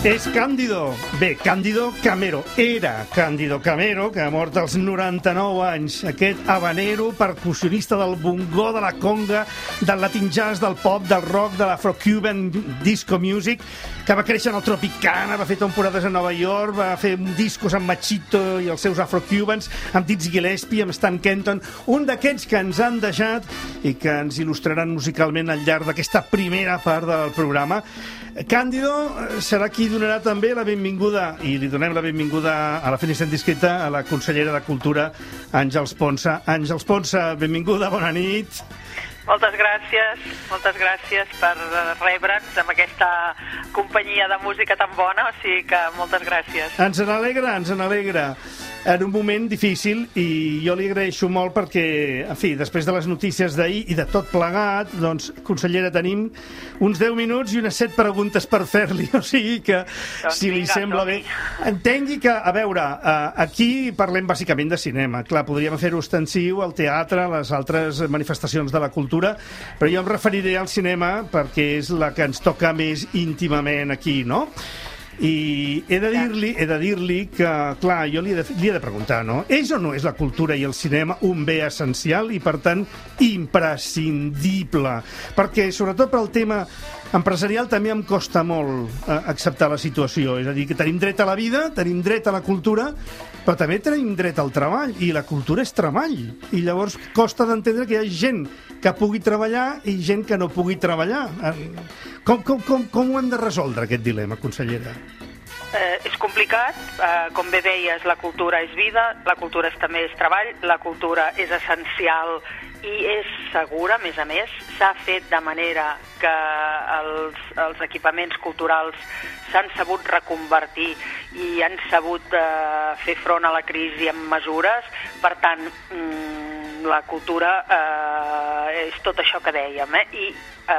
És Cándido. Bé, Cándido Camero. Era Cándido Camero, que ha mort als 99 anys. Aquest habanero, percussionista del bongó, de la conga, del latin jazz, del pop, del rock, de l'afro-cuban disco music, que va créixer en el Tropicana, va fer temporades a Nova York, va fer discos amb Machito i els seus afro-cubans, amb Dizzy Gillespie, amb Stan Kenton, un d'aquests que ens han deixat i que ens il·lustraran musicalment al llarg d'aquesta primera part del programa. Cándido serà qui donarà també la benvinguda, i li donem la benvinguda a la Finestra Indiscreta, a la consellera de Cultura, Àngels Ponsa. Àngels Ponsa, benvinguda, bona nit. Moltes gràcies per rebre'ns amb aquesta companyia de música tan bona, o sigui que moltes gràcies. Ens n'alegra. En un moment difícil, i jo li agraeixo molt perquè, en fi, després de les notícies d'ahir i de tot plegat, doncs, consellera, tenim uns 10 minuts i unes 7 preguntes per fer-li, o sigui que, doncs si li sembla bé... Entengui que, a veure, aquí parlem bàsicament de cinema. Clar, podríem fer-ho extensiu al teatre, a les altres manifestacions de la cultura, però jo em referiré al cinema perquè és la que ens toca més íntimament aquí, no? I he de dir-li que, clar, jo li he de preguntar, no? És o no és la cultura i el cinema un bé essencial i, per tant, imprescindible? Perquè, sobretot pel tema empresarial, també em costa molt acceptar la situació. És a dir, que tenim dret a la vida, tenim dret a la cultura, però també tenim dret al treball, i la cultura és treball. I llavors costa d'entendre que hi ha gent que pugui treballar i gent que no pugui treballar. Com ho hem de resoldre, aquest dilema, consellera? És complicat. Com bé deies, la cultura és vida, la cultura també és treball, la cultura és essencial i és segura, a més, s'ha fet de manera que els equipaments culturals s'han sabut reconvertir i han sabut fer front a la crisi amb mesures. Per tant, la cultura és tot això que dèiem, i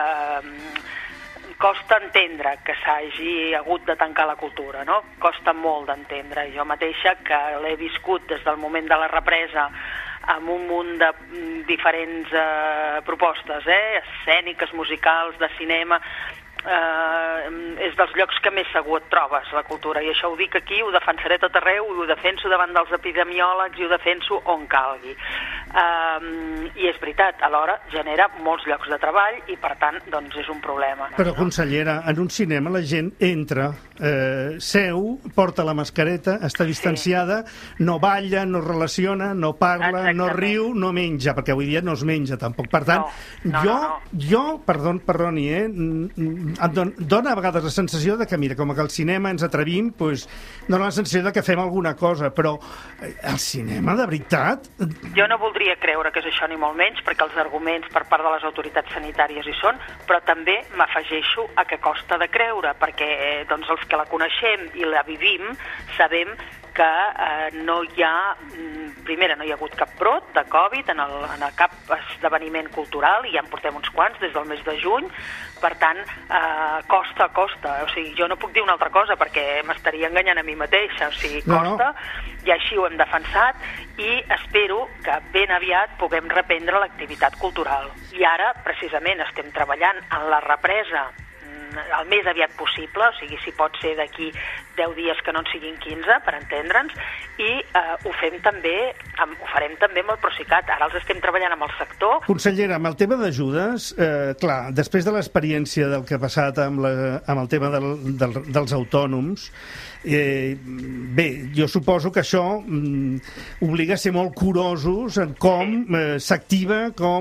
costa entendre que s'hagi hagut de tancar la cultura, no? Costa molt d'entendre. Jo mateixa, que l'he viscut des del moment de la represa amb un munt de diferents propostes, escèniques, musicals, de cinema, és dels llocs que més segur et trobes, la cultura, i això ho dic aquí, ho defensaré tot arreu, i ho defenso davant dels epidemiòlegs, i ho defenso on calgui. I és veritat, alhora genera molts llocs de treball i, per tant, doncs és un problema. Però, consellera, en un cinema la gent entra, seu, porta la mascareta, està distanciada, no balla, no relaciona, no parla, no riu, no menja, perquè avui dia no es menja tampoc. Per tant, jo, perdoni, em dona a vegades la sensació de que, mira, com que al cinema ens atrevim, doncs dona la sensació de que fem alguna cosa, però el cinema, de veritat... Jo no voldria creure que és això, ni molt menys, perquè els arguments per part de les autoritats sanitàries hi són, però també m'afegeixo a que costa de creure, perquè doncs els que la coneixem i la vivim sabem que no hi ha, primera, no hi ha hagut cap brot de Covid en cap esdeveniment cultural, i ja en portem uns quants des del mes de juny. Per tant, costa. O sigui, jo no puc dir una altra cosa perquè m'estaria enganyant a mi mateixa. O sigui, costa, i així ho hem defensat, i espero que ben aviat puguem reprendre l'activitat cultural. I ara, precisament, estem treballant en la represa el més aviat possible, o sigui, si pot ser d'aquí 10 dies que no en siguin 15, per entendre'ns, i ho farem també amb el Procicat. Ara els estem treballant amb el sector. Consellera, amb el tema d'ajudes, clar, després de l'experiència del que ha passat amb el tema dels autònoms, bé, jo suposo que això obliga a ser molt curosos en com s'activa,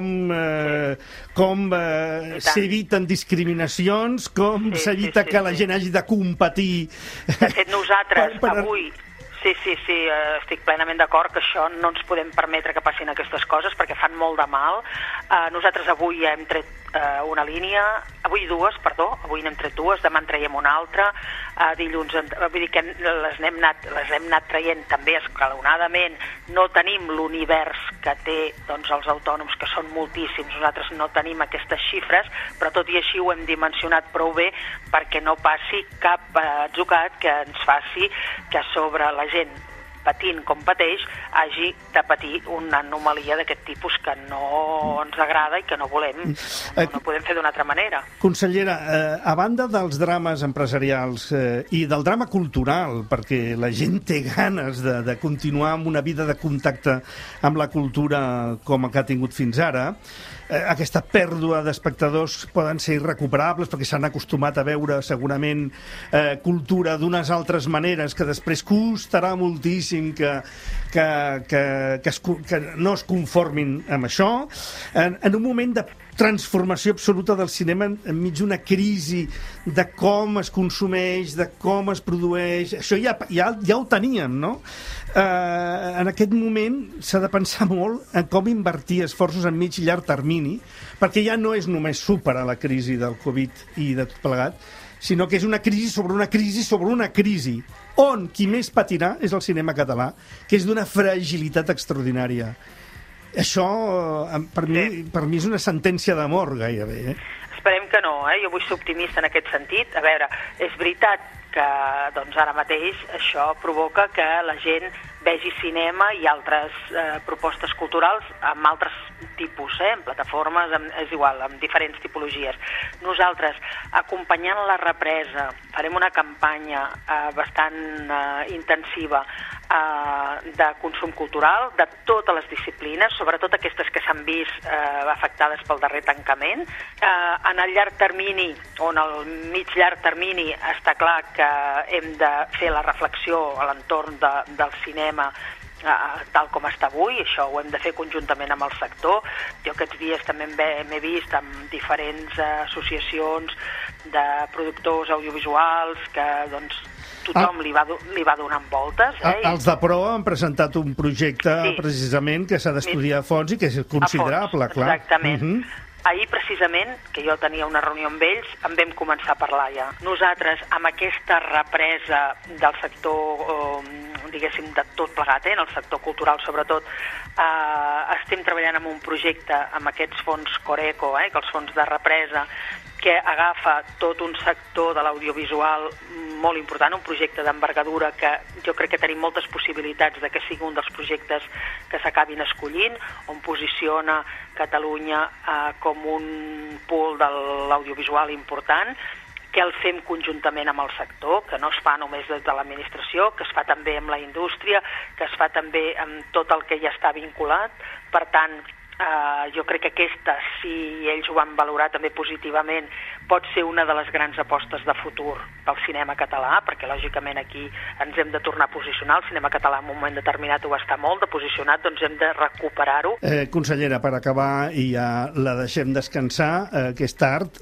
com s'eviten discriminacions, com s'evita que la gent hagi de competir. De fet, nosaltres avui... Sí, estic plenament d'acord que això no ens podem permetre que passin aquestes coses perquè fan molt de mal. Nosaltres avui hem tret avui n'hem tret dues, demà en traiem una altra, dilluns, vull dir que les hem anat traient també escalonadament. No tenim l'univers que té doncs, els autònoms, que són moltíssims, nosaltres no tenim aquestes xifres, però tot i així ho hem dimensionat prou bé perquè no passi cap atzucac que ens faci que sobre la gent patint com pateix, hagi de patir una anomalia d'aquest tipus que no ens agrada i que no volem, no podem fer d'una altra manera. Consellera, a banda dels drames empresarials i del drama cultural, perquè la gent té ganes de continuar amb una vida de contacte amb la cultura com el que ha tingut fins ara, aquesta pèrdua d'espectadors poden ser irrecuperables perquè s'han acostumat a veure segurament cultura d'unes altres maneres que després costarà moltíssim que no es conformin amb això. En un moment de transformació absoluta del cinema enmig d'una crisi de com es consumeix, de com es produeix, això ja ho teníem, no? En aquest moment s'ha de pensar molt en com invertir esforços en mig i llarg termini, perquè ja no és només superar la crisi del Covid i de tot plegat, sinó que és una crisi sobre una crisi sobre una crisi, on qui més patirà és el cinema català, que és d'una fragilitat extraordinària. Això, per mi és una sentència d'amor, gairebé. Esperem que no, jo vull ser optimista en aquest sentit. A veure, és veritat que doncs, ara mateix això provoca que la gent vegi cinema i altres propostes culturals amb altres tipus, en plataformes, és igual, amb diferents tipologies. Nosaltres, acompanyant la represa, farem una campanya bastant intensiva de consum cultural, de totes les disciplines, sobretot aquestes que s'han vist afectades pel darrer tancament. En el llarg termini, o en el mig-llarg termini, està clar que hem de fer la reflexió a l'entorn del cinema tal com està avui, això ho hem de fer conjuntament amb el sector. Jo aquests dies també m'he vist amb diferents associacions de productors audiovisuals que doncs tothom li va donant voltes. Els de Pro han presentat un projecte precisament que s'ha d'estudiar a fons i que és considerable, clar. Exactament. Ahir, precisament, que jo tenia una reunió amb ells, en vam començar a parlar ja. Nosaltres, amb aquesta represa del sector, diguéssim, de tot plegat, en el sector cultural sobretot, estem treballant en un projecte amb aquests fons Coreco, que els fons de represa, que agafa tot un sector de l'audiovisual molt important, un projecte d'envergadura que jo crec que tenim moltes possibilitats de que sigui un dels projectes que s'acabin escollint, on posiciona Catalunya com un pool de l'audiovisual important, que el fem conjuntament amb el sector, que no es fa només des de l'administració, que es fa també amb la indústria, que es fa també amb tot el que ja està vinculat. Per tant, jo crec que aquesta, si ells ho van valorar també positivament, pot ser una de les grans apostes de futur pel cinema català, perquè lògicament aquí ens hem de tornar a posicionar. El cinema català en un moment determinat ho va estar molt de posicionat, doncs hem de recuperar-ho. Consellera, per acabar, i ja la deixem descansar, que és tard,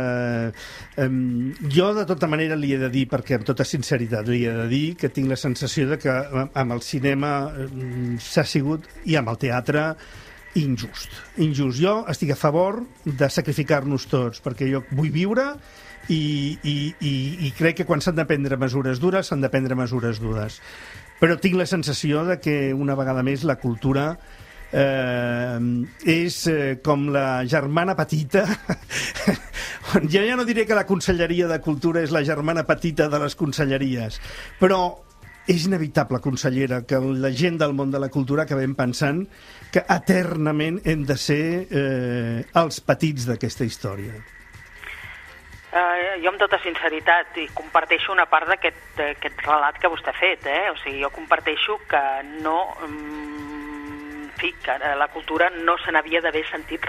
jo de tota manera li he de dir, perquè amb tota sinceritat li he de dir que tinc la sensació de que amb el cinema s'ha sigut, i amb el teatre, injust. Jo estic a favor de sacrificar-nos tots, perquè jo vull viure i crec que quan s'han de prendre mesures dures, s'han de prendre mesures dures. Però tinc la sensació de que una vegada més la cultura és com la germana petita. Jo ja no diré que la Conselleria de Cultura és la germana petita de les conselleries, però és inevitable, consellera, que la gent del món de la cultura acabem pensant que eternament hem de ser els petits d'aquesta història. Jo amb tota sinceritat i comparteixo una part d'aquest relat que vostè ha fet, O sigui, jo comparteixo que no... En fi, que la cultura no se n'havia d'haver sentit...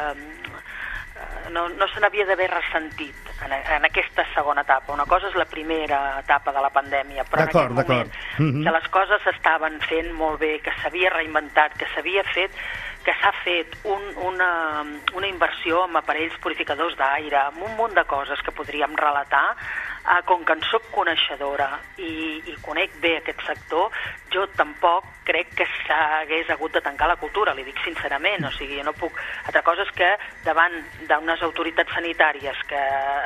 No se n'havia d'haver ressentit en aquesta segona etapa. Una cosa és la primera etapa de la pandèmia, però en aquest moment que les coses s'estaven fent molt bé, que s'havia reinventat, que s'havia fet, que s'ha fet una inversió en aparells purificadors d'aire, amb un munt de coses que podríem relatar. Com que en soc coneixedora i conec bé aquest sector, jo tampoc crec que s'hagués hagut de tancar la cultura, li dic sincerament. O sigui, jo no puc... Altra cosa és que davant d'unes autoritats sanitàries que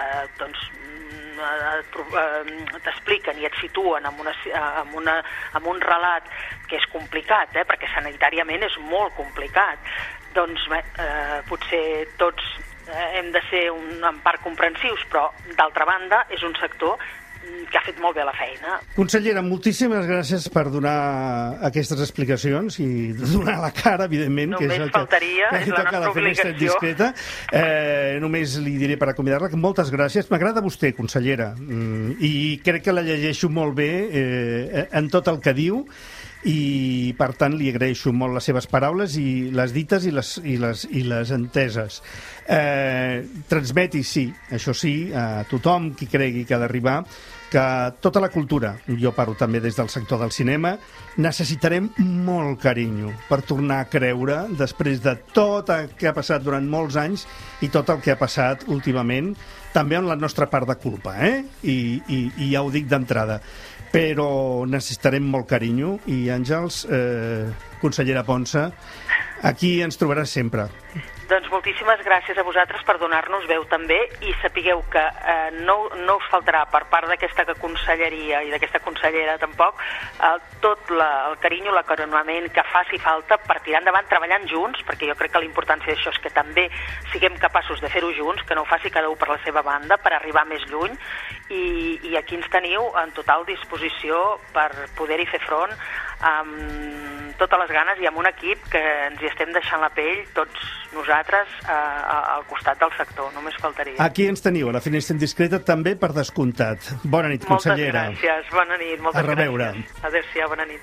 t'expliquen i et situen amb un relat que és complicat, perquè sanitàriament és molt complicat, doncs potser tots hem de ser en part comprensius, però d'altra banda és un sector que ha fet molt bé la feina. Consellera, moltíssimes gràcies per donar aquestes explicacions i donar la cara, evidentment, que és el faltaria, que és la nostra obligació. Només li diré per acomiadar-la que moltes gràcies. M'agrada vostè, consellera, i crec que la llegeixo molt bé en tot el que diu, i per tant li agraeixo molt les seves paraules i les dites i les enteses. Transmeti, sí, això sí, a tothom qui cregui que ha d'arribar, que tota la cultura, jo parlo també des del sector del cinema, necessitarem molt carinyo per tornar a creure després de tot el que ha passat durant molts anys i tot el que ha passat últimament, també amb la nostra part de culpa, i ja ho dic d'entrada. Però necessitarem molt carinyo i, Àngels, consellera Ponsa, aquí ens trobaràs sempre. Doncs moltíssimes gràcies a vosaltres per donar-nos veu també, i sapigueu que no us faltarà per part d'aquesta conselleria i d'aquesta consellera tampoc tot el carinyo, l'acaronament que faci falta per tirar endavant treballant junts, perquè jo crec que la importància d'això és que també siguem capaços de fer-ho junts, que no ho faci cada un per la seva banda per arribar més lluny, i aquí ens teniu en total disposició per poder-hi fer front amb totes les ganes i amb un equip que ens hi estem deixant la pell tots nosaltres al costat del sector, només faltaria. Aquí ens teniu, a la Finestra Indiscreta, també per descomptat. Bona nit, consellera. Moltes gràcies, bona nit, moltes gràcies. A reveure. Adéu-siau, bona nit.